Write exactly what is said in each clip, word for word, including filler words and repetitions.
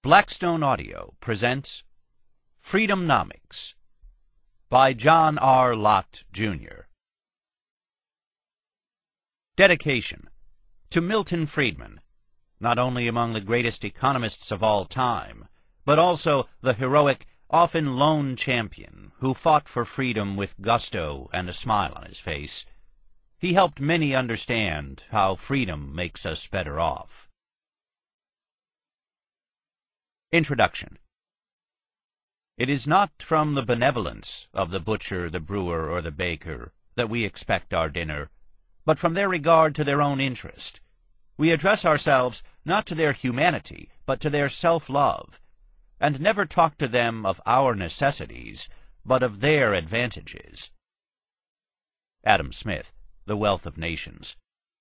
Blackstone Audio presents Freedomnomics by John R. Lott, Junior Dedication to Milton Friedman, not only among the greatest economists of all time, but also the heroic, often lone champion who fought for freedom with gusto and a smile on his face. He helped many understand how freedom makes us better off. Introduction. It is not from the benevolence of the butcher, the brewer, or the baker that we expect our dinner, but from their regard to their own interest. We address ourselves not to their humanity, but to their self-love, and never talk to them of our necessities, but of their advantages. Adam Smith, The Wealth of Nations.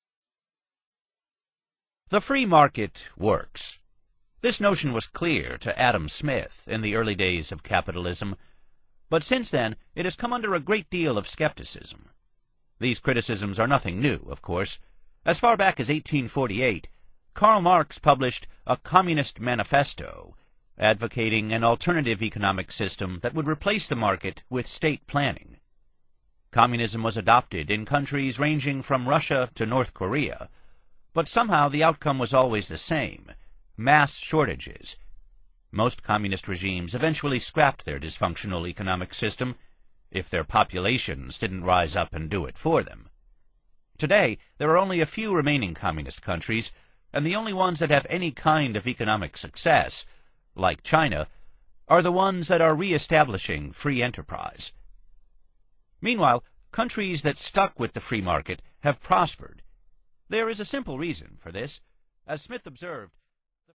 The free market works. This notion was clear to Adam Smith in the early days of capitalism, but since then it has come under a great deal of skepticism. These criticisms are nothing new, of course. As far back as eighteen forty-eight, Karl Marx published a Communist Manifesto, advocating an alternative economic system that would replace the market with state planning. Communism was adopted in countries ranging from Russia to North Korea, but somehow the outcome was always the same: mass shortages. Most communist regimes eventually scrapped their dysfunctional economic system if their populations didn't rise up and do it for them. Today, there are only a few remaining communist countries, and the only ones that have any kind of economic success, like China, are the ones that are re-establishing free enterprise. Meanwhile, countries that stuck with the free market have prospered. There is a simple reason for this. As Smith observed,